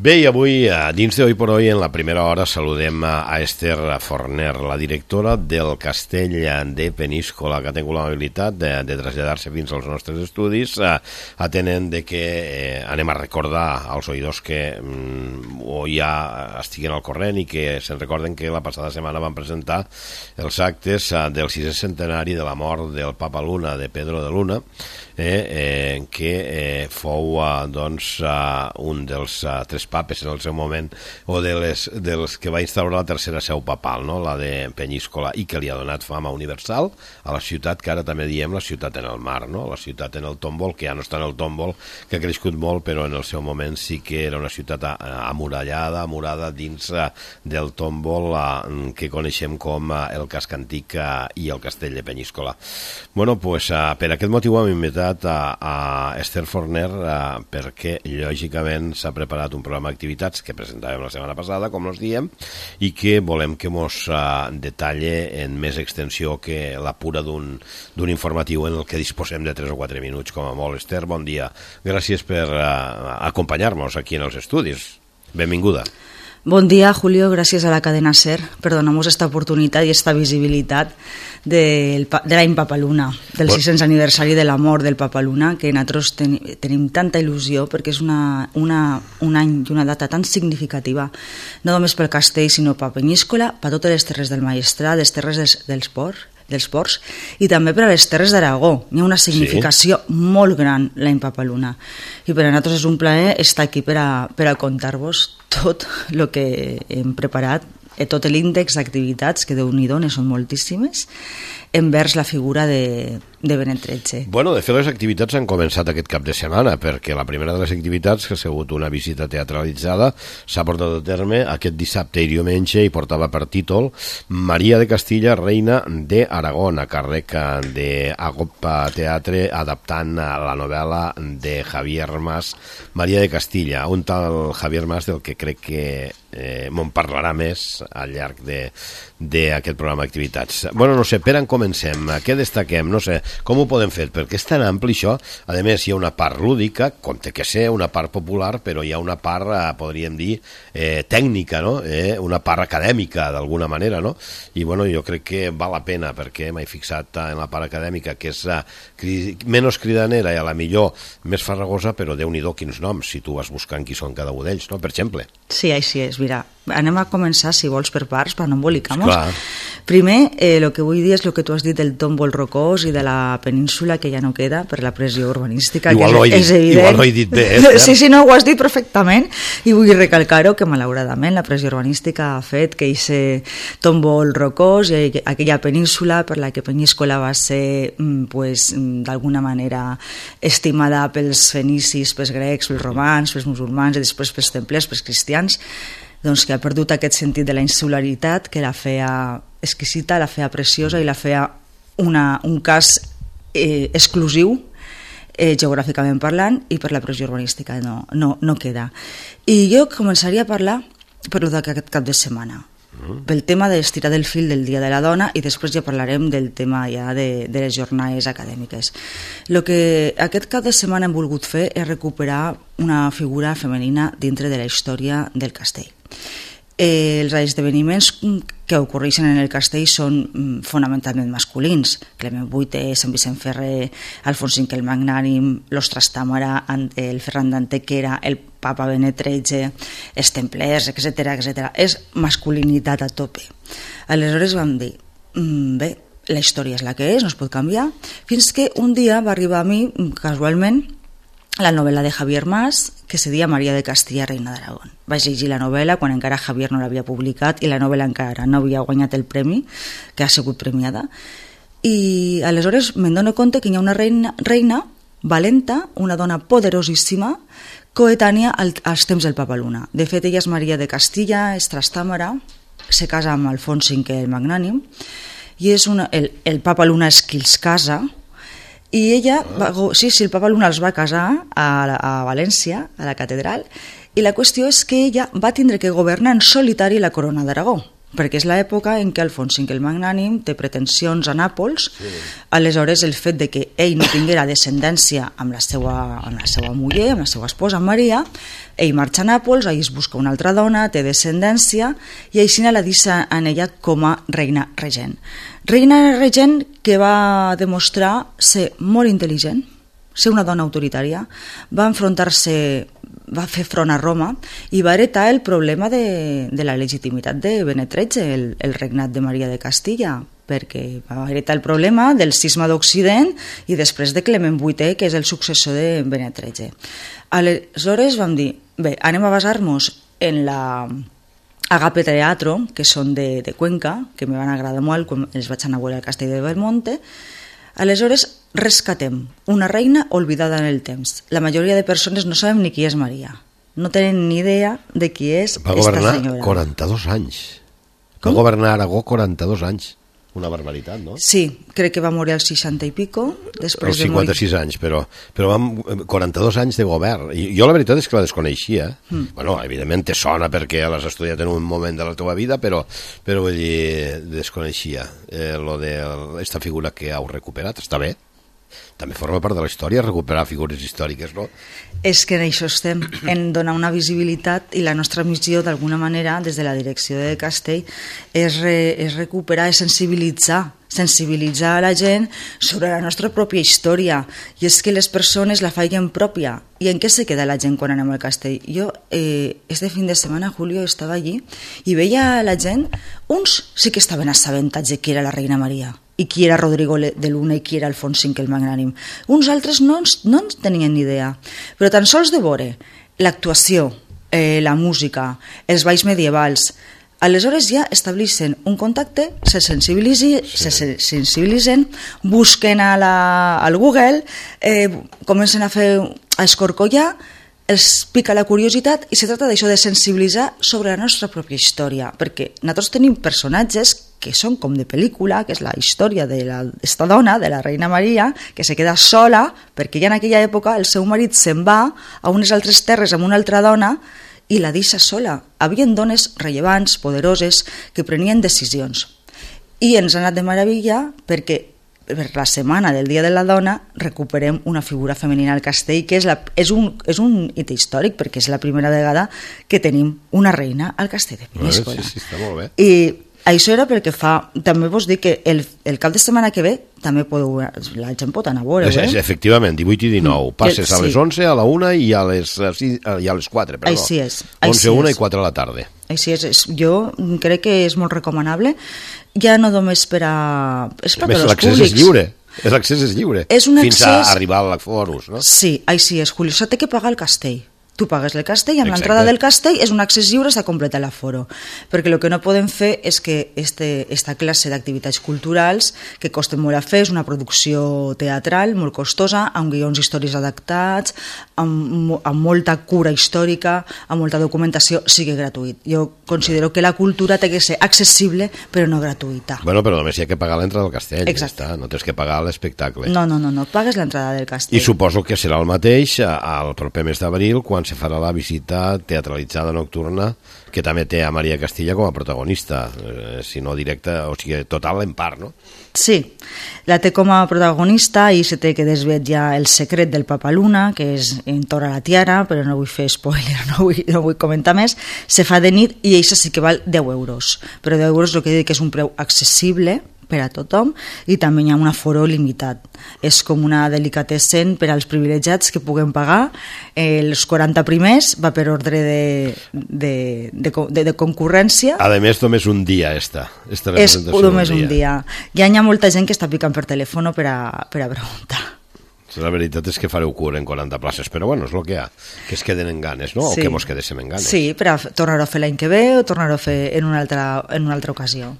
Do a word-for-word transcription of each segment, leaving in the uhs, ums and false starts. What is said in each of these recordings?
Bé, i avui, dins de Hoy por Hoy, en la primera hora, saludem a Esther Forner, la directora del Castell de Peníscola, que ha tingut l'amabilitat de, de traslladar-se fins als nostres estudis, atenent de que eh, anem a recordar als oïdors que mm, o ja estiguen al corrent i que se'n recorden que la passada setmana van presentar els actes eh, del sisè centenari de la mort del Papa Luna, de Pedro de Luna, eh, eh, que eh, fou eh, doncs, eh, un dels eh, tres papes en el seu moment, o de les, dels que va instaurar la tercera seu papal, no? La de Peníscola, i que li ha donat fama universal a la ciutat, que ara també diem la ciutat en el mar, no? La ciutat en el Tombol, que ja no està en el Tombol, que ha crescut molt, però en el seu moment sí que era una ciutat amurallada, amurada dins del Tombol, que coneixem com el casc antic i el castell de Peníscola. Bueno, pues, per aquest motiu hem invitat a, a Esther Forner perquè, lògicament, s'ha preparat un programa d'activitats que presentàvem la setmana passada, com ens diem, i que volem que mos uh, detalle en més extensió que la pura d'un d'un informatiu en el que disposem de tres o quatre minuts, com a molt. Esther, bon dia. Gràcies per uh, acompanyar-nos aquí en els estudis. Benvinguda. Bon dia, Julio, gràcies a la cadena SER per donar-nos aquesta oportunitat i aquesta visibilitat del, de l'any Papaluna, del bon. sis-cents aniversari de la mort del Papaluna, que nosaltres ten, tenim tanta il·lusió perquè és una, una, un any i una data tan significativa, no només pel castell, sinó per Peníscola, per totes les terres del Maestrat, les terres dels, dels ports, dels ports, i també per a les terres d'Aragó. Hi ha una significació sí. molt gran l'any Papaluna, i per a nosaltres és un plaer estar aquí per a, per a contar-vos tot el que hem preparat, tot l'índex d'activitats, que Déu-n'hi-do, ne són moltíssimes, envers la figura de, de Benet tretze. Bueno, de fet, les activitats han començat aquest cap de setmana, perquè la primera de les activitats, que ha sigut una visita teatralitzada, s'ha portat a terme aquest dissabte i diumenge, i portava per títol Maria de Castilla, reina d'Aragó, a càrrec d'Agopa Teatre, adaptant la novel·la de Javier Mas, Maria de Castilla, un tal Javier Mas del que crec que eh, me'n parlarà més al llarg d'aquest programa d'activitats. Bueno, no sé, per on comencem? Què destaquem? No sé, com ho podem fer? Perquè és tan ampli això. A més, hi ha una part lúdica, com té que ser, una part popular, però hi ha una part, eh, podríem dir, eh, tècnica, no? Eh, una part acadèmica, d'alguna manera, no? I, bueno, jo crec que val la pena, perquè m'he fixat en la part acadèmica, que és eh, cri menys cridanera i a la millor més farragosa, però Déu-n'hi-do quins noms, si tu vas buscant qui són cada un d'ells, no? Per exemple. Sí, així és. Mira, anem a començar, si vols, per parts, per no embolicar-nos. Primer, eh, el que vull dir és el que tu has dit del Tombol rocós i de la península, que ja no queda per la pressió urbanística, igual que és, no és evident. Igual no he dit bé, eh? Sí, sí, no, ho has dit perfectament, i vull recalcar-ho, que malauradament la pressió urbanística ha fet que aquest Tombol rocós i aquella península per la que Peníscola va ser, pues, d'alguna manera estimada pels fenicis, pels grecs, pels romans, pels musulmans i després pels templers, pels cristians, doncs que ha perdut aquest sentit de la insularitat que la feia exquisita, la feia preciosa i la feia una, un cas eh, exclusiu eh, geogràficament parlant, i per la pressió urbanística no, no, no queda. I jo començaria a parlar per lo d'aquest cap de setmana, pel tema d'estirar del fil del Dia de la Dona, i després ja parlarem del tema ja de, de les jornades acadèmiques. El que aquest cap de setmana hem volgut fer és recuperar una figura femenina dintre de la història del castell. Eh, els esdeveniments que ocorreixen en el castell són mm, fonamentalment masculins. Clement vuitè, Sant Vicent Ferrer, Alfons cinquè el Magnànim, los Trastàmara, el Ferran d'Antequera, el Papa Benet tretze, els templers, etcètera, etcètera. És masculinitat a tope. Aleshores vam dir, mm, bé, la història és la que és, no es pot canviar, fins que un dia va arribar a mi, casualment, la novel·la de Javier Mas, que se deia Maria de Castilla, reina d'Aragó. Vaig llegir la novel·la quan encara Javier no l'havia publicat i la novel·la encara no havia guanyat el premi, que ha sigut premiada, i aleshores me'n dono compte que hi ha una reina, reina valenta, una dona poderosíssima, coetània als temps del Papaluna. De fet, ella és Maria de Castilla, és Trastàmara, se casa amb Alfons cinquè el Magnànim, i és una, el, el Papaluna és qui els casa. I ella, va, sí, sí, el Papa Luna els va casar a, a València, a la catedral, i la qüestió és que ella va tindre que governar en solitari la corona d'Aragó, perquè és l'època en què Alfons cinquè el Magnànim té pretensions a Nàpols, sí. Aleshores el fet de que ell no tinguera descendència amb la seva, amb la seva muller, amb la seva esposa Maria, ell marxa a Nàpols, ahir es busca una altra dona, té descendència, i així la deixa en ella com a reina regent. Reina regent que va demostrar ser molt intel·ligent, ser una dona autoritària, va enfrontar-se, va fer front a Roma i va heretar el problema de, de la legitimitat de Benet tretze, el, el regnat de Maria de Castilla, perquè va heretar el problema del cisma d'Occident i després de Clement vuitè, que és el successor de Benet tretze. Aleshores vam dir, bé, anem a basar-nos en la Agape Teatro, que són de, de Cuenca, que me van agradar molt quan els vaig anar a veure al castell de Belmonte. Aleshores, rescatem una reina oblidada en el temps. La majoria de persones no sabem ni qui és Maria. No tenen ni idea de qui és esta senyora. Va governar quaranta-dos anys. Va Com? governar Aragó quaranta-dos anys. Una barbaritat, no? Sí, crec que va morir als seixanta i pico. Després als cinquanta-sis de morir... anys, però, però vam quaranta-dos anys de govern. I jo la veritat és que la desconeixia. Mm. Bueno, evidentment te sona perquè l'has estudiat en un moment de la teva vida, però, però vull dir, desconeixia. Eh, lo de esta figura que heu recuperat, està bé. També forma part de la història recuperar figures històriques, no? És que en això estem, en donar una visibilitat, i la nostra missió d'alguna manera des de la direcció de Castell és, re, és recuperar, és sensibilitzar sensibilitzar a la gent sobre la nostra pròpia història, i és que les persones la facin pròpia. I en què se queda la gent quan anem al castell? Jo eh, este fin de setmana, Julio, estava allí i veia la gent, uns sí que estaven assabentats de qui era la reina Maria i qui era Rodrigo de Luna i qui era Alfons cinquè el Magnànim. Uns altres no, no en tenien ni idea, però tan sols de veure l'actuació, eh, la música, els balls medievals, aleshores ja estableixen un contacte, se sensibilitzen, sí. se sensibilitzen, busquen a la, al Google, eh, comencen a fer a escorcollar, els pica la curiositat i se tracta d'això de sensibilitzar sobre la nostra pròpia història, perquè nosaltres tenim personatges que són com de pel·lícula, que és la història d'esta dona, de la reina Maria, que se queda sola, perquè ja en aquella època el seu marit se'n va a unes altres terres amb una altra dona i la deixa sola. Havien dones rellevants, poderoses, que prenien decisions. I ens ha anat de meravella perquè per la setmana del Dia de la Dona recuperem una figura femenina al castell, que és, la, és, un, és un hit històric, perquè és la primera vegada que tenim una reina al castell de Peníscola. Sí, sí, està molt bé. I això era perquè fa... També vos dic que el, el cap de setmana que ve també podeu, la gent pot anar a veure. Eh? Efectivament, divuit i dinou. Passes sí. a les onze, a la una i a les, i a les quatre, perdó. Així és. onze, una i quatre a la tarda. Així és. Jo crec que és molt recomanable, ja no només per a... És per a tots els públics. L'accés és lliure. L'accés és lliure. És un Fins accés... a arribar al Forus, no? Sí, així és, Julio. S'ha de que pagar el castell. Tu pagues el castell, amb l'entrada del castell és un accés lliure, s'ha completat l'aforo. Perquè el que no podem fer és que este, esta classe d'activitats culturals, que costen molt a fer, és una producció teatral molt costosa, amb guions històrics adaptats, amb, amb molta cura històrica, amb molta documentació, sigui gratuït. Jo considero que la cultura té que ser accessible, però no gratuïta. Bueno, però només hi ha que pagar l'entrada del castell. Exacte. Ja no tens que pagar l'espectacle. No, no, no, no, pagues l'entrada del castell. I suposo que serà el mateix al proper mes d'abril, quan se farà la visita teatralitzada nocturna, que també té a Maria Castilla com a protagonista, eh, si no directa, o sigui, total en part, no? Sí, la té com a protagonista i se té que desvetllar el secret del Papaluna, que és entorn a la tiara, però no vull fer spoiler, no vull, no vull comentar més. Se fa de nit i això sí que val deu euros, però deu euros el que dic que és un preu accessible per a tothom i també hi ha un aforo limitat. És com una delicatessen per als privilegiats que puguem pagar. Els quaranta primers va per ordre de, de, de, de, de concurrència. A més, només un dia esta, esta és només un dia. un dia. Ja hi ha molta gent que està picant per telèfon per a, per a preguntar. La veritat és que fareu cura en quaranta places, però bueno, és el que hi ha, que es queden en ganes, no? Sí. O que mos quedéssim en ganes. Sí, però tornar-ho a fer l'any que ve o tornar-ho a fer en una altra, en una altra ocasió.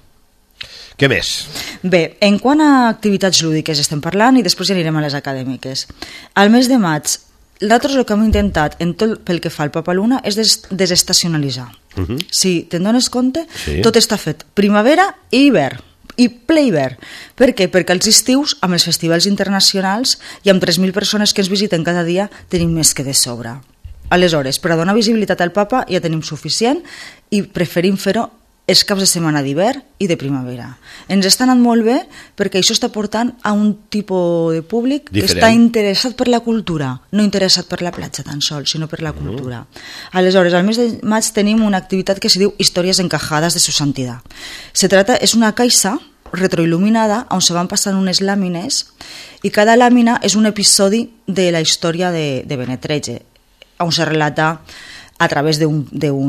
Què més? Bé, en quant a activitats lúdiques estem parlant i després ja anirem a les acadèmiques. Al mes de maig, nosaltres el que hem intentat en tot pel que fa al Papaluna és des desestacionalitzar. Uh -huh. Si te'n dones compte, sí. Tot està fet primavera i hivern. I ple hivern. Per què? Perquè als estius, amb els festivals internacionals i amb tres mil persones que ens visiten cada dia, tenim més que de sobre. Aleshores, per a donar visibilitat al Papa ja tenim suficient i preferim fer-ho els caps de setmana d'hivern i de primavera. Ens està anant molt bé perquè això està portant a un tipus de públic diferent, que està interessat per la cultura, no interessat per la platja tan sols, sinó per la cultura. Mm. Aleshores, al mes de maig tenim una activitat que se diu Històries encajades de su santidad. Se trata, és una caixa retroil·luminada on se van passant unes làmines i cada làmina és un episodi de la història de, de Benet tretze, on se relata a través d'un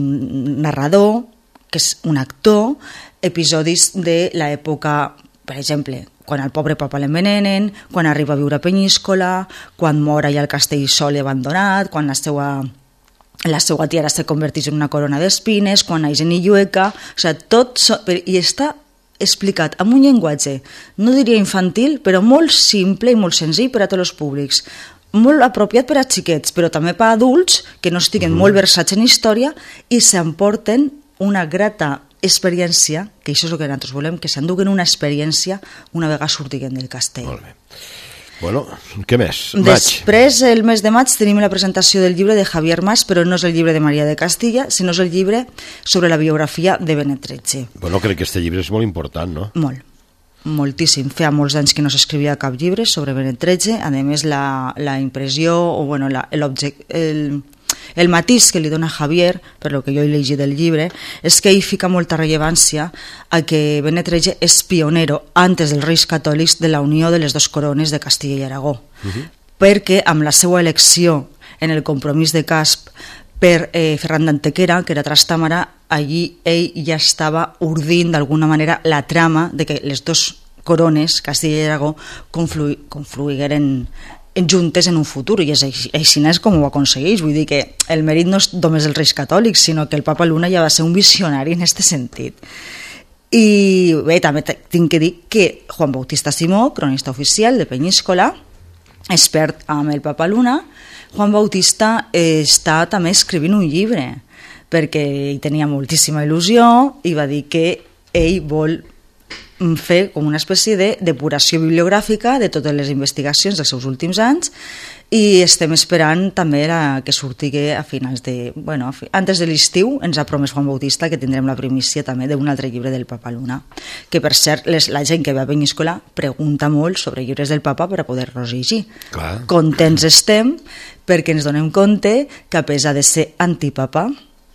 narrador, que és un actor, episodis de l'època, per exemple, quan al pobre papa l'envenenen, quan arriba a viure a Peníscola, quan mor allà al castell sol i abandonat, quan la seva, la seva tiara se converteix en una corona d'espines, quan naix en Illueca, o sigui, tot so, i està explicat amb un llenguatge, no diria infantil, però molt simple i molt senzill per a tots els públics, molt apropiat per a xiquets, però també per a adults que no estiguen mm. molt versats en història i s'emporten una grata experiència, que això és el que nosaltres volem, que s'enduguen una experiència una vegada sortiguen del castell. Molt bé. Bueno, què més? Després, maig. El mes de maig, tenim la presentació del llibre de Javier Mas, però no és el llibre de Maria de Castilla, sinó és el llibre sobre la biografia de Benet tretze. Bueno, crec que aquest llibre és molt important, no? Molt. Moltíssim. Feia molts anys que no s'escrivia cap llibre sobre Benet tretze. A més, la, la impressió, o bueno, la, el, el matís que li dona Javier, per lo que jo he llegit del llibre, és que ell fica molta rellevància a que Benet tretze és pionero, antes dels reis catòlics, de la unió de les dues corones de Castilla i Aragó. Uh-huh. Perquè amb la seva elecció en el compromís de Casp per eh, Ferran d'Antequera, que era Trastàmara, allí ell ja estava urdint d'alguna manera la trama de que les dues corones, Castilla i Aragó, conflu confluïgueren juntes en un futur, i és així, així és com ho aconsegueix. Vull dir que el mèrit no és només dels reis catòlics, sinó que el papa Luna ja va ser un visionari en aquest sentit. I bé, també tinc que dir que Juan Bautista Simó, cronista oficial de Peníscola, expert amb el papa Luna, Juan Bautista eh, està també escrivint un llibre, perquè ell tenia moltíssima il·lusió i va dir que ell vol fer com una espècie de depuració bibliogràfica de totes les investigacions dels seus últims anys, i estem esperant també la, que surti a finals de... Bueno, antes de l'estiu ens ha promès Juan Bautista que tindrem la primícia també d'un altre llibre del papa Luna, que per cert les, la gent que ve a Peníscola pregunta molt sobre llibres del papa per a poder-los llegir. Clar. Contents estem perquè ens donem compte que a pesar de ser antipapa,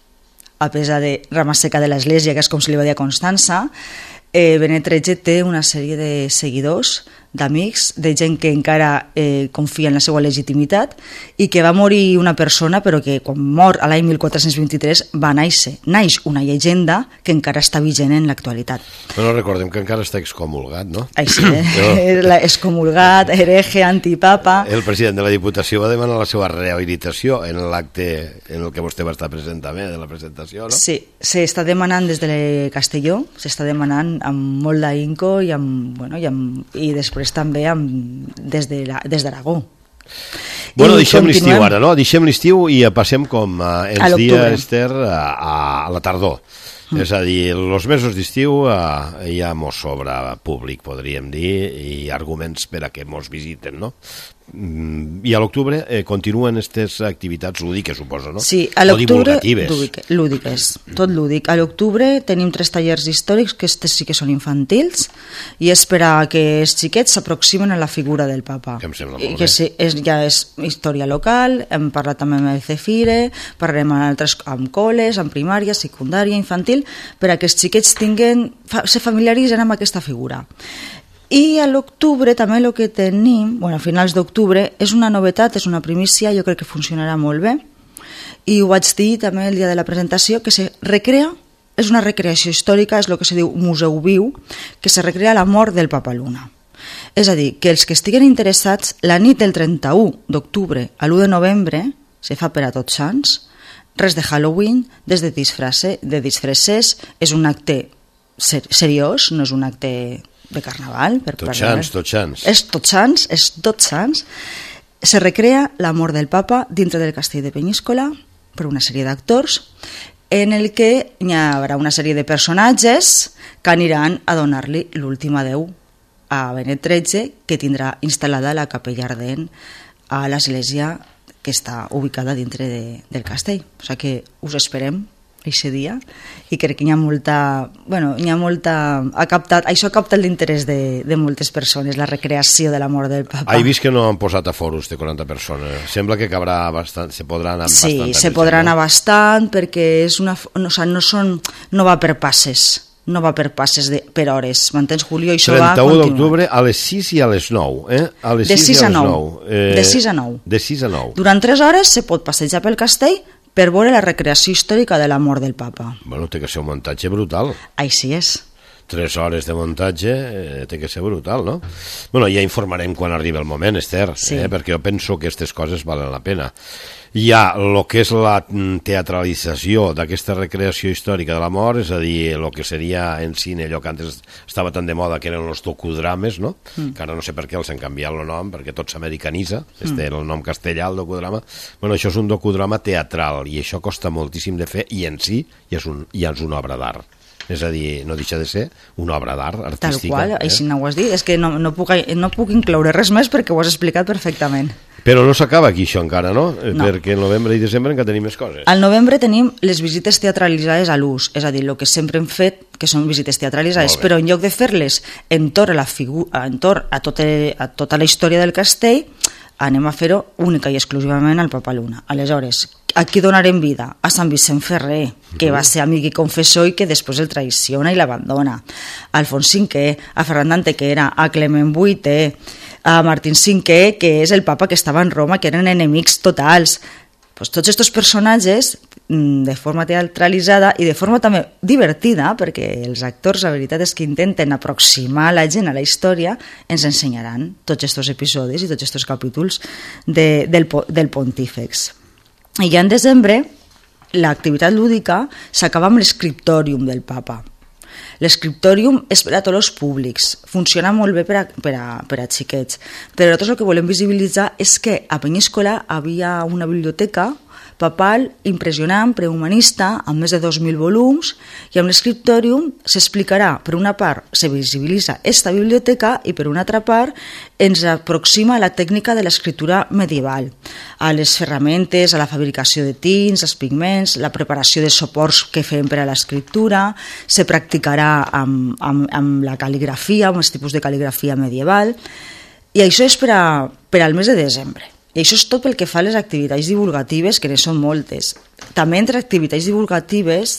a pesar de rama seca de l'església, que és com se li va dir a Constança, Eh, Benet tretze té una sèrie de seguidors, d'amics, de gent que encara eh, confia en la seva legitimitat, i que va morir una persona però que quan mor a l'any mil quatre-cents vint-i-tres va néixer, naix una llegenda que encara està vigent en l'actualitat. Però recordem que encara està excomulgat, no? Així, eh? no. Excomulgat, hereje, antipapa. El president de la Diputació va demanar la seva rehabilitació en l'acte en el que vostè va estar present també, de la presentació, no? Sí, s'està demanant des de Castelló, s'està demanant amb molt d'ahínco i, amb, bueno, i, amb, i després també amb, des de la, des d'Aragó. Bueno, I deixem l'estiu ara, no? Deixem l'estiu i passem com eh, els dies, Esther, a, a la tardor. Mm. És a dir, els mesos d'estiu eh, ja mos sobra públic, podríem dir, i arguments per a que mos visiten, no? I a l'octubre eh, continuen aquestes activitats lúdiques, suposo, no? Sí, a l'octubre lúdiques, tot lúdic. A l'octubre tenim tres tallers històrics, que estes sí que són infantils, i és per a que els xiquets s'aproximen a la figura del papa. Que em sembla molt que bé. Sí, és, ja és història local, hem parlat també amb el Cefire, parlarem amb altres amb col·les, amb primària, secundària, infantil, per a que els xiquets tinguen, se familiaritzen amb aquesta figura. I a l'octubre també el que tenim, bueno, a finals d'octubre, és una novetat, és una primícia, jo crec que funcionarà molt bé, i ho vaig dir també el dia de la presentació, que se recrea, és una recreació històrica, és el que se diu museu viu, que se recrea la mort del papa Luna. És a dir, que els que estiguen interessats, la nit del trenta-u d'octubre a l'u de novembre, se fa per a Tots Sants, res de Halloween, des de, disfresse, de disfresses, és un acte ser seriós, no és un acte de carnaval. Per tots sants, tots sants. És tots sants, és tots sants. Se recrea la mort del papa dintre del castell de Peníscola per una sèrie d'actors, en el que hi haurà una sèrie de personatges que aniran a donar-li l'últim adeu a Benet tretze, que tindrà instal·lada la capella ardent a l'església que està ubicada dintre de, del castell. O sigui que us esperem aquest dia, i crec que hi ha molta... Bueno, hi ha molta... Ha captat, això ha captat l'interès de, de moltes persones, la recreació de la mort del papa. He vist que no han posat a foros de quaranta persones. Sembla que cabrà bastant, se podrà anar sí, bastant. Sí, se podrà anar bastant, perquè és una, no, o sigui, no, són, no va per passes, no va per passes de, per hores. M'entens, Julio? Això va trenta-u d'octubre a les sis i a les nou. Eh? A les de sis a nou. Eh, de sis a nou. De sis a nou. Durant tres hores se pot passejar pel castell per veure la recreació històrica de la mort del papa. Bueno, té que ser un muntatge brutal. Així és. Tres hores de muntatge eh, té que ser brutal, no? Bueno, ja informarem quan arribi el moment, Esther, sí. eh, perquè jo penso que aquestes coses valen la pena. Hi ha el que és la teatralització d'aquesta recreació històrica de la mort, és a dir, el que seria en cine allò que antes estava tan de moda, que eren els docudrames, no? Mm. Que ara no sé per què els han canviat el nom, perquè tot s'americaniza, este mm. era el nom castellà, el docudrama. Bueno, això és un docudrama teatral, i això costa moltíssim de fer, i en si ja és, un, ja és una obra d'art. És a dir, no deixa de ser una obra d'art artística. Tal qual, eh? així no ho has dit. És que no, no, puc, no puc incloure res més perquè ho has explicat perfectament. Però no s'acaba aquí això encara, no? no? Perquè en novembre i desembre encara tenim més coses. Al novembre tenim les visites teatralitzades a l'ús, és a dir, el que sempre hem fet, que són visites teatralitzades, però en lloc de fer-les entorn a, la figu entorn a, tota, a tota la història del castell, anem a fer-ho única i exclusivament al Papa Luna. Aleshores, a qui donarem vida? A Sant Vicent Ferrer, que va ser amic i confessor i que després el traiciona i l'abandona. A Alfons cinquè, a Ferran d'Antequera, a Clement vuitè, a Martín cinquè, que és el papa que estava en Roma, que eren enemics totals. Pues tots aquests personatges, de forma teatralitzada i de forma també divertida, perquè els actors, la veritat és que intenten aproximar la gent a la història, ens ensenyaran tots aquests episodis i tots aquests capítols de, del, del Pontífex. I ja en desembre l'activitat lúdica s'acaba amb l'escriptòrium del papa. L'escriptòrium és per a tots els públics, funciona molt bé per a, per a, per a xiquets, però nosaltres el que volem visibilitzar és que a Penyíscola havia una biblioteca papal impressionant, prehumanista, amb més de dos mil volums, i amb l'escriptòrium s'explicarà, per una part, se visibilitza esta biblioteca i per una altra part ens aproxima a la tècnica de l'escriptura medieval, a les ferramentes, a la fabricació de tints, els pigments, la preparació de suports que fem per a l'escriptura, se practicarà amb, amb, amb la cal·ligrafia, amb els tipus de cal·ligrafia medieval, i això és per, a, per al mes de desembre. I això és tot pel que fa a les activitats divulgatives, que ne són moltes. També entre activitats divulgatives,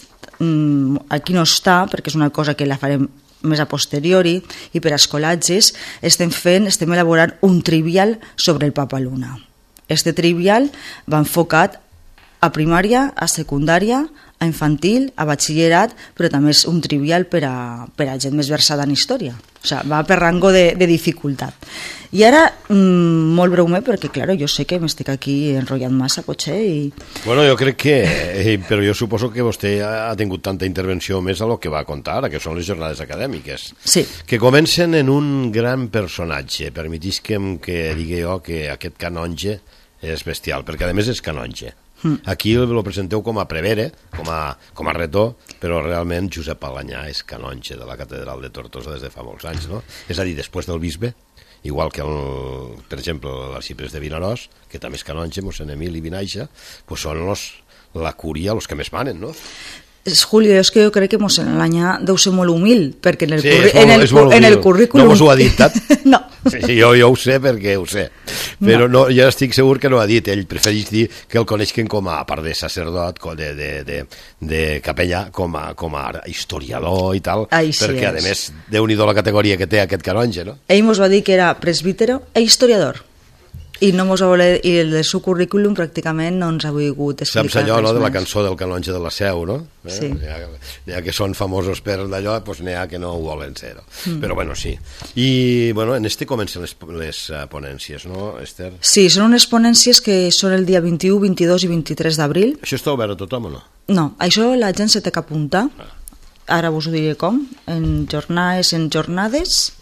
aquí no està, perquè és una cosa que la farem més a posteriori, i per a escolatges estem fent, estem elaborant un trivial sobre el Papa Luna. Este trivial va enfocat a primària, a secundària, a infantil, a batxillerat, però també és un trivial per a, per a gent més versada en història. O sigui, va per rango de, de dificultat. I ara, mmm, molt breument, perquè, clar, jo sé que m'estic aquí enrotllant massa, potser, i... Bueno, jo crec que... Eh, però jo suposo que vostè ha tingut tanta intervenció més a lo que va contar, que són les jornades acadèmiques. Sí. Que comencen en un gran personatge. Permetisquem que digui jo que aquest canonge és bestial, perquè a més és canonge. Aquí el presenteu com a prevere, com a, com a retor, però realment Josep Alanyà és canonge de la catedral de Tortosa des de fa molts anys, no? És a dir, després del bisbe, igual que, el, per exemple, l'arxiprés de Vinaròs, que també és canonge, mossèn Emili Vinaixa, pues són los, la cúria els que més manen, no? Julio, és que jo crec que mossèn Alanyà deu ser molt humil, perquè en el, sí, curri, molt, en el, en el currículum... No mos ho ha dit tant? No. Sí, sí, jo, jo ho sé perquè ho sé, però no. No, jo estic segur que no ho ha dit. Ell prefereix dir que el coneixen com a, a part de sacerdot, de, de, de, de capellà, com a, com a historiador i tal, Ai, perquè sí a més, déu-n'hi-do la categoria que té aquest canonge, no? Ell mos va dir que era presbítero e historiador. I no mos ha voler, i el del seu currículum pràcticament no ens ha volgut explicar. Saps allò, no, de la més. cançó del canonge de la Seu, no? Eh? Sí. N'hi ha, n'hi ha que són famosos per d'allò, doncs n'hi ha que no ho volen ser. No? Mm. Però bueno, sí. I bueno, en este comencen les, les uh, ponències, no, Esther? Sí, són unes ponències que són el dia vint-i-u, vint-i-dos i vint-i-tres d'abril. Això està obert a tothom o no? No, això la gent se té que apuntar. Ah. Ara vos ho diré com. En jornades, en jornades...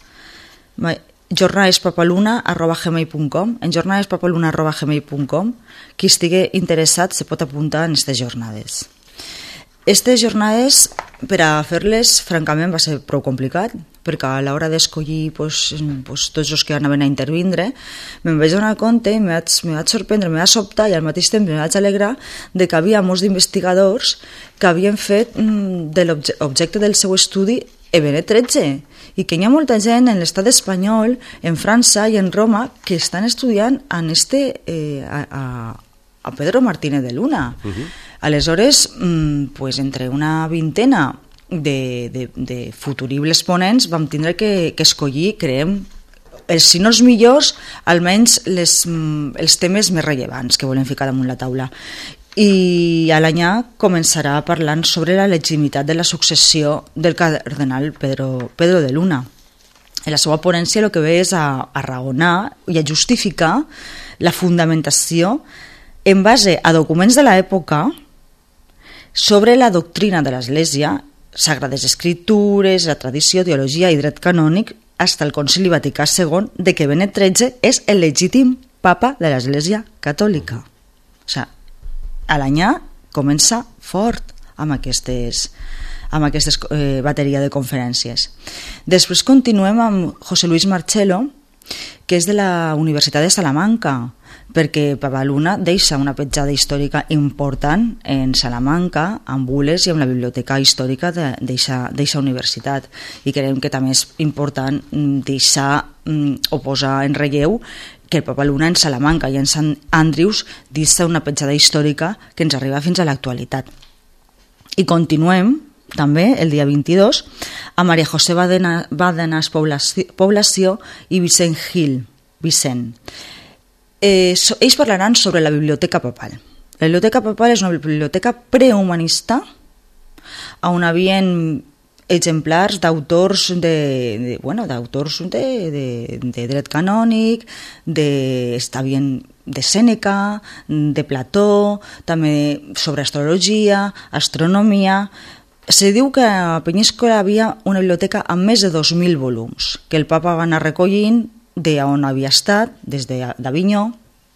jornadespapaluna arroba gmail punt com en jornadespapaluna arroba gmail punt com qui estigui interessat se pot apuntar en aquestes jornades. Aquestes jornades, per a fer-les, francament, va ser prou complicat, perquè a l'hora d'escollir pues, pues, tots els que anaven a intervindre, me'n vaig donar compte, me vaig, me vaig sorprendre, me vaig sobtar i al mateix temps me vaig alegrar de que havia molts d'investigadors que havien fet mm, de l'objecte del seu estudi E Benet tretze, i que hi ha molta gent en l'estat espanyol, en França i en Roma que estan estudiant en este, eh, a, a, a Pedro Martínez de Luna. Uh-huh. Aleshores, mm, pues, entre una vintena de, de, de futuribles ponents vam tindre que, que escollir, creiem, els, si no els millors, almenys les, els temes més rellevants que volem ficar damunt la taula. I a l'anyà començarà parlant sobre la legitimitat de la successió del cardenal Pedro, Pedro de Luna. En la seva ponència el que ve és a, a raonar i a justificar la fundamentació en base a documents de l'època sobre la doctrina de l'Església, sagrades escritures, la tradició, teologia i dret canònic, fins al Concili Vaticà segon, de que Benet tretze és el legítim papa de l'Església catòlica. O sigui, a l'anyà comença fort amb aquestes, amb aquestes eh, bateria de conferències. Després continuem amb José Luis Marchelo, que és de la Universitat de Salamanca, perquè Papa Luna deixa una petjada històrica important en Salamanca, amb Bules i amb la biblioteca històrica d'aquesta universitat, i creiem que també és important deixar o posar en relleu que el Papa Luna en Salamanca i en Sant Andrews deixa una petjada històrica que ens arriba fins a l'actualitat. I continuem també el dia vint-i-dos a Maria José Bàdenas Població i Vicent Gil. Vicent. Eh, so, ells parlaran sobre la biblioteca papal. La biblioteca papal és una biblioteca prehumanista on havien exemplars d'autors de, de, bueno, d'autors de, de, de dret canònic, de, havien de Sèneca, de Plató, també sobre astrologia, astronomia. Se diu que a Penyíscola havia una biblioteca amb més de dos mil volums, que el papa va anar recollint d'on havia estat, des d'Avinyó,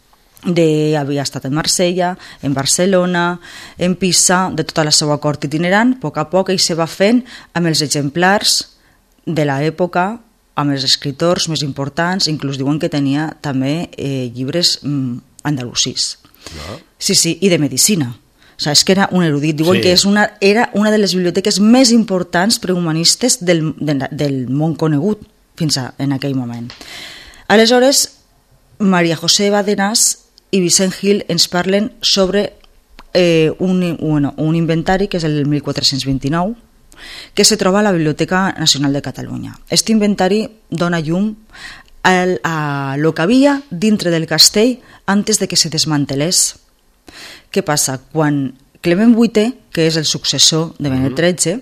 de, havia estat en Marsella, en Barcelona, en Pisa, de tota la seva cort itinerant. A poc a poc ell se va fent amb els exemplars de l'època, amb els escriptors més importants, inclús diuen que tenia també eh, llibres mm, andalusís. No. Sí, sí, i de medicina. O sigui, és que era un erudit. Diuen sí. que és una, era una de les biblioteques més importants prehumanistes del, de, del món conegut fins a, en aquell moment. Aleshores, Maria José Bàdenas i Vicent Gil ens parlen sobre eh, un, bueno, un inventari que és el mil quatre-cents vint-i-nou, que se troba a la Biblioteca Nacional de Catalunya. Aquest inventari dona llum al, a lo que havia dintre del castell antes de que se desmantelés. Què passa? Quan Clement vuitè, que és el successor de Benet tretze,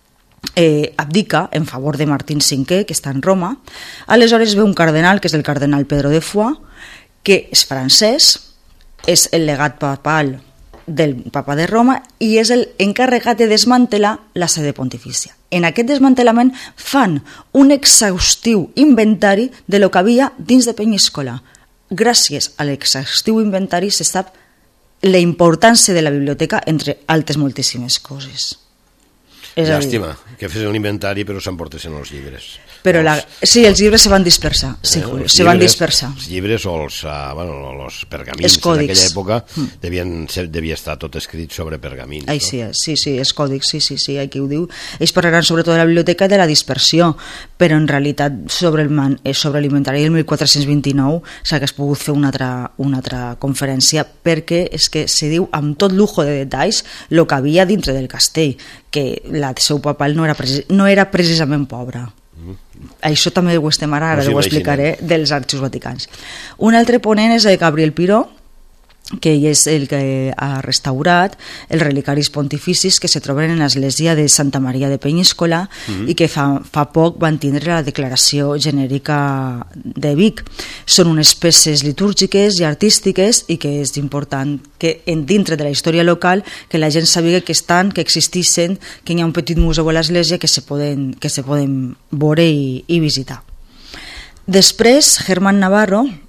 eh, abdica en favor de Martín cinquè, que està en Roma, aleshores ve un cardenal, que és el cardenal Pedro de Foix, que és francès, és el legat papal del papa de Roma i és l'encarregat de desmantelar la sede pontifícia. En aquest desmantelament fan un exhaustiu inventari de lo que havia dins de Penyíscola. Gràcies a l'exhaustiu inventari se sap la importància de la biblioteca, entre altres moltíssimes coses. És Llàstima, dir, que fes un inventari però s'emportessin els llibres. Però la, sí, els llibres se van dispersar, sí, eh, Julio, se llibres, van dispersar. Els llibres o els, uh, bueno, els pergamins en aquella època mm. devien ser, devia estar tot escrit sobre pergamins. Ai, no? Sí, sí, sí, els còdics, sí, sí, sí, aquí ho diu. Ells parlaran sobretot de la biblioteca i de la dispersió, però en realitat sobre el man, sobre l'inventari del mil quatre-cents vint-i-nou s'hagués pogut fer una altra, una altra conferència, perquè és que se diu amb tot lujo de detalls el que havia dintre del castell, que la seu papal no era, no era precisament pobra. Mm. Això també ho estem ara, ara no, sí, ho explicaré, dels arxius vaticans. Un altre ponent és el Gabriel Piró, que és el que ha restaurat els relicaris pontificis que se troben en l'església de Santa Maria de Penyíscola mm-hmm. i que fa, fa poc van tindre la declaració genèrica de Vic. Són unes peces litúrgiques i artístiques i que és important que en dintre de la història local que la gent sàpiga que estan, que existeixen, que hi ha un petit museu a l'església que se poden, que se poden veure i, i visitar. Després, Germán Navarro,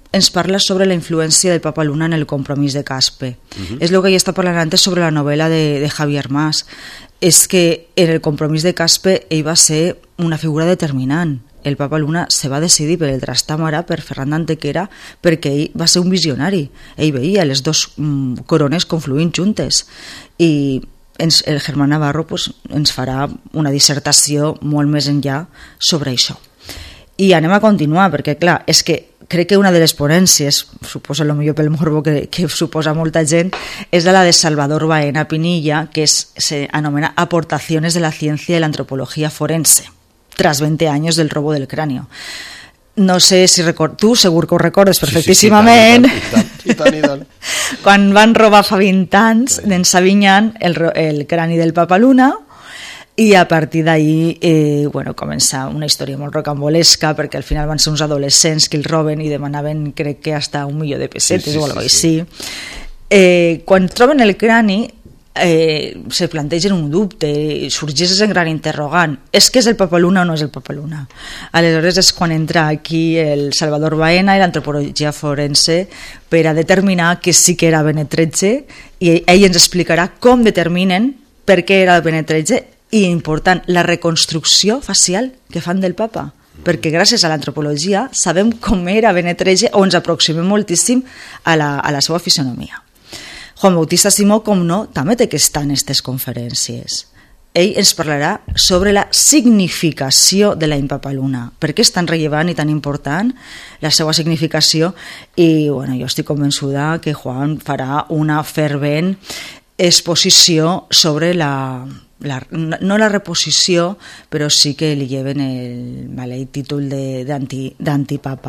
ens parla sobre la influència del Papa Luna en el Compromís de Caspe. Uh-huh. És el que ja està parlant antes sobre la novel·la de, de Javier Mas. És que en el Compromís de Caspe ell va ser una figura determinant. El Papa Luna se va decidir per el Trastàmara, per Ferran d'Antequera, perquè ell va ser un visionari. Ell veia les dues mm, corones confluint juntes. I ens, el Germán Navarro pues, ens farà una dissertació molt més enllà sobre això. I anem a continuar, perquè clar, és que crec que una de les ponències, suposa el millor pel morbo que, que suposa molta gent, és la de Salvador Baena Pinilla, que es, se anomena Aportaciones de la ciencia y la antropología forense, tras veinte años del robo del cráneo. No sé si record... tu segur que ho recordes perfectíssimament. Sí, sí, sí, tant, i tant, i tant, i tant. Quan van robar fa vint anys d'en Savinyan el, el crani del Papa Luna, i a partir d'ahir eh, bueno, comença una història molt rocambolesca, perquè al final van ser uns adolescents que el roben i demanaven, crec que hasta un milió de pessetes, sí, sí, o alguna cosa sí, sí. així. Eh, quan troben el crani eh, se plantegen un dubte, sorgeix un gran interrogant, és que és el Papa Luna o no és el Papa Luna? Aleshores és quan entra aquí el Salvador Baena i l'antropologia forense per a determinar que sí que era Benet tretze, i ell ens explicarà com determinen per què era el Benet tretze, i important, la reconstrucció facial que fan del papa, perquè gràcies a l'antropologia sabem com era Benet tretze o ens aproximem moltíssim a la, a la seva fisonomia. Juan Bautista Simó, com no, també té que estar en aquestes conferències. Ell ens parlarà sobre la significació de la Impapaluna, per què és tan rellevant i tan important la seva significació, i bueno, jo estic convençuda que Juan farà una fervent exposició sobre la... La, no la reposició, però sí que li lleven el maleït títol d'antipapa.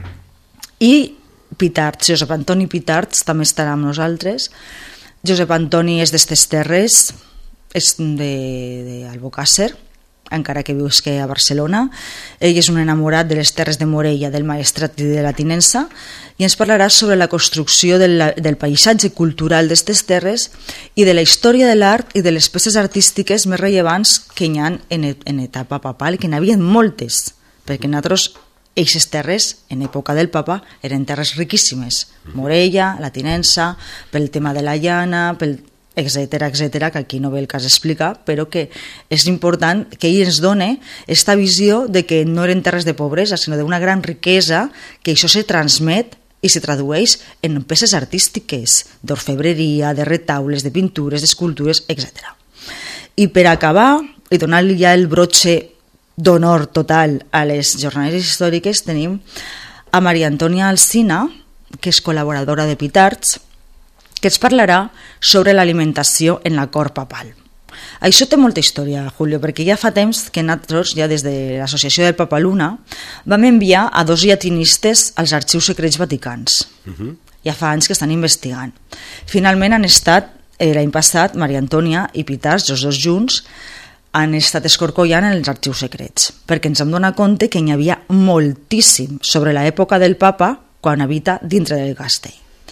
I Pitarch, Josep Antoni Pitarch també estarà amb nosaltres. Josep Antoni és d'estes terres, és d'Albocàsser, encara que visqui a Barcelona. Ell és un enamorat de les terres de Morella, del Maestrat i de la Tinença, i ens parlarà sobre la construcció del, del paisatge cultural d'aquestes terres i de la història de l'art i de les peces artístiques més rellevants que hi ha en, en etapa papal, que n'hi havia moltes, perquè nosaltres, aquestes terres, en època del papa, eren terres riquíssimes. Morella, la Tinença, pel tema de la llana, pel etcètera, etcètera, que aquí no ve el cas explicar, però que és important que ell ens doni aquesta visió de que no eren terres de pobresa, sinó d'una gran riquesa, que això se transmet i se tradueix en peces artístiques, d'orfebreria, de retaules, de pintures, d'escultures, etcètera. I per acabar, i donar-li ja el brotxe d'honor total a les jornades històriques, tenim a Maria Antònia Alsina, que és col·laboradora de Pitarch, que ens parlarà sobre l'alimentació en la cort papal. Això té molta història, Julio, perquè ja fa temps que nosaltres, ja des de l'Associació del Papa Luna, vam enviar a dos llatinistes als arxius secrets vaticans. Uh-huh. Ja fa anys que estan investigant. Finalment han estat, eh, l'any passat, Maria Antònia i Pitarch, els dos junts, han estat escorcollant en els arxius secrets, perquè ens hem donat compte que n'hi havia moltíssim sobre l'època del papa quan habita dintre del castell.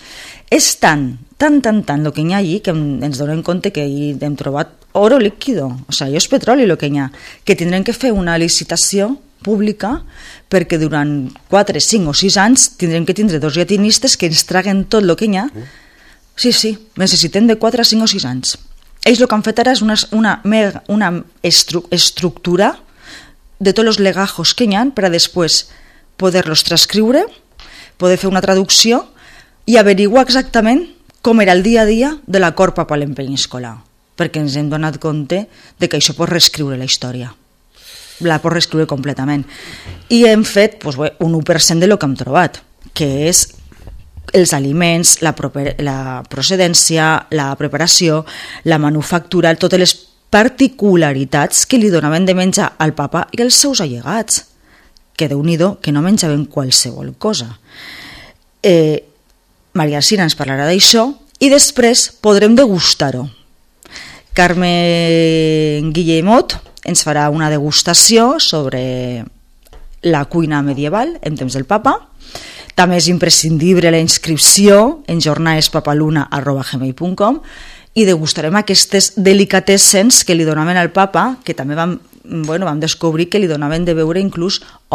És tant, tant, tant, tant el que hi ha allí que ens donem compte que hi hem trobat oro líquido, o sigui, és petroli el que hi ha, que tindrem que fer una licitació pública perquè durant quatre, cinc o sis anys tindrem que tindre dos llatinistes que ens traguen tot el que hi ha. Sí, sí, necessitem de quatre, cinc o sis anys. Ells el que han fet ara és una, una, una estru, estructura de tots els legajos que hi ha per a després poder-los transcriure, poder fer una traducció i averiguar exactament com era el dia a dia de la cort papal en Peníscola, perquè ens hem donat compte de que això pot reescriure la història, la pot reescriure completament. I hem fet doncs, bé, un u per cent de lo que hem trobat, que és els aliments, la, proper, la procedència, la preparació, la manufactura, totes les particularitats que li donaven de menjar al papa i als seus allegats, que Déu-n'hi-do que no menjaven qualsevol cosa. Eh, Maria Alsina ens parlarà d'això i després podrem degustar-ho. Carmen Guillemot ens farà una degustació sobre la cuina medieval en temps del papa. També és imprescindible la inscripció en jornadespapaluna arroba gmail punt com i degustarem aquestes delicatessens que li donaven al papa, que també vam, bueno, vam descobrir que li donaven de beure inclús or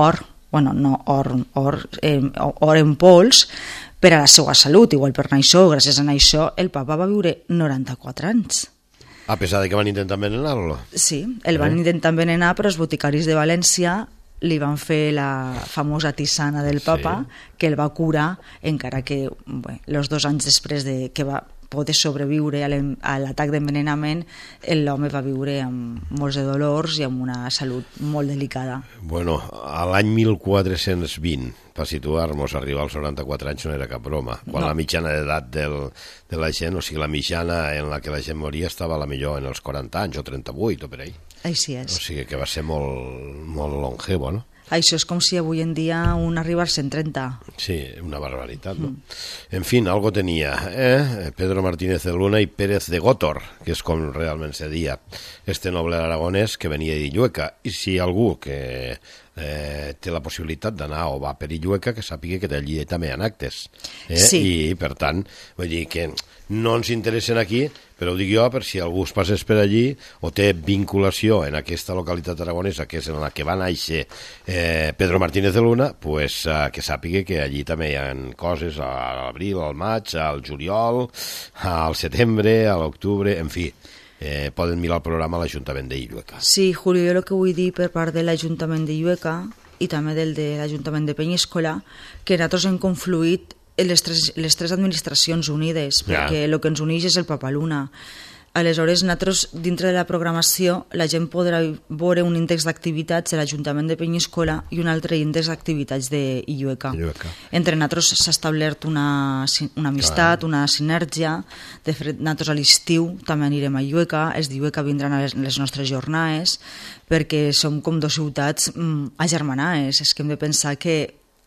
bueno, no or, or, eh, or en pols, per a la seva salut. Igual per això, gràcies a això, el papa va viure noranta-quatre anys. A pesar de que van intentar envenenar-lo. Sí, el van eh? intentar envenenar, però els boticaris de València li van fer la famosa tisana del papa, sí, que el va curar, encara que bé, els dos anys després de que va poder sobreviure a l'atac d'envenenament, l'home va viure amb molts de dolors i amb una salut molt delicada. Bueno, a l'any mil quatre-cents vint, per situar-nos, arribar als noranta-quatre anys no era cap broma. Quan no. La mitjana d'edat de la gent, o sigui, la mitjana en la que la gent moria estava a la millor en els quaranta anys o trenta-vuit o per ahí. Així és. O sigui que va ser molt, molt longevo, no? Això és com si avui en dia un arriba als cent trenta. Sí, una barbaritat, ¿no? Mm. En fin, algo tenía, ¿eh? Pedro Martínez de Luna y Pérez de Gótor, que és com realment se dia, este noble aragonès que venia d'Illueca. I si algú que eh, té la possibilitat d'anar o va per Illueca, que sàpiga que d'allí també hi ha actes. Eh? Sí. I, per tant, vull dir que no ens interessen aquí, però ho dic jo per si algú es passés per allí o té vinculació en aquesta localitat aragonesa, que és en la que va néixer eh, Pedro Martínez de Luna, pues, eh, que sàpiga que allí també hi ha coses a l'abril, al maig, al juliol, al setembre, a l'octubre, en fi. Eh, poden mirar el programa a l'Ajuntament d'Illueca. Sí, Julio, jo el que vull dir per part de l'Ajuntament d'Illueca i també del de l'Ajuntament de Penyíscola, que nosaltres hem confluït les tres, les tres administracions unides, ja. Perquè el que ens uneix és el Papaluna. Aleshores, nosaltres, dintre de la programació, la gent podrà veure un índex d'activitats de l'Ajuntament de Penyíscola i un altre índex d'activitats d'Illueca. Entre nosaltres s'ha establert una, una amistat, una sinergia. De fet, nosaltres a l'estiu també anirem a Illueca, els d'Illueca vindran a les, les nostres jornades, perquè som com dues ciutats mm, agermanades. És que hem de pensar que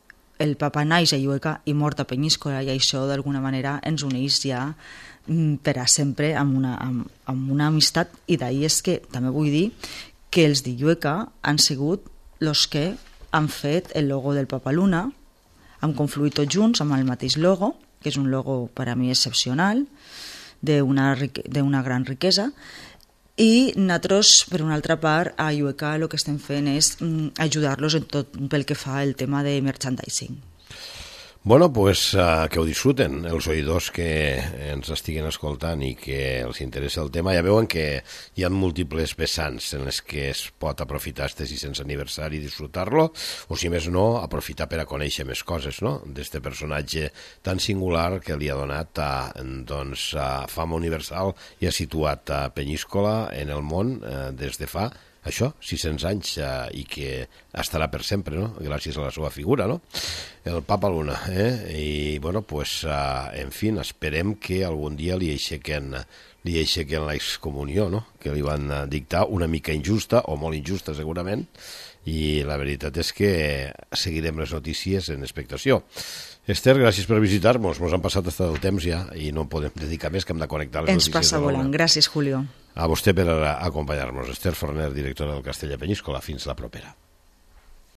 el papa naix a Illueca i mort a Penyíscola, i això d'alguna manera ens uneix ja per a sempre amb una, amb, amb una amistat. I d'ahir és que també vull dir que els d'Illueca han sigut els que han fet el logo del Papaluna, han confluït tots junts amb el mateix logo, que és un logo per a mi excepcional, d'una d'una gran riquesa. I nosaltres, per una altra part, a Illueca el que estem fent és ajudar-los en tot pel que fa al tema de merchandising. Bueno, pues uh, que ho disfruten els oïdors que ens estiguen escoltant i que els interessa el tema. Ja veuen que hi ha múltiples vessants en les que es pot aprofitar este sis-cents aniversari i disfrutar-lo, o si més no, aprofitar per a conèixer més coses, no?, d'este personatge tan singular que li ha donat a, doncs, a fama universal i ha situat a Penyíscola en el món eh, des de fa això, sis-cents anys, eh, i que estarà per sempre, no?, gràcies a la seva figura, no?, el Papa Luna, eh? I, bueno, pues, eh, en fi, esperem que algun dia li aixequen, li aixequen l'excomunió, no?, que li van dictar, una mica injusta, o molt injusta segurament, i la veritat és que seguirem les notícies en expectació. Esther, gràcies per visitar-nos, ens han passat hasta el temps ja i no podem dedicar més, que hem de connectar les Ens notícies. Ens passa volant, gràcies Julio. A vostè per acompanyar-nos. Esther Forner, directora del Castell de Penyíscola. Fins la propera.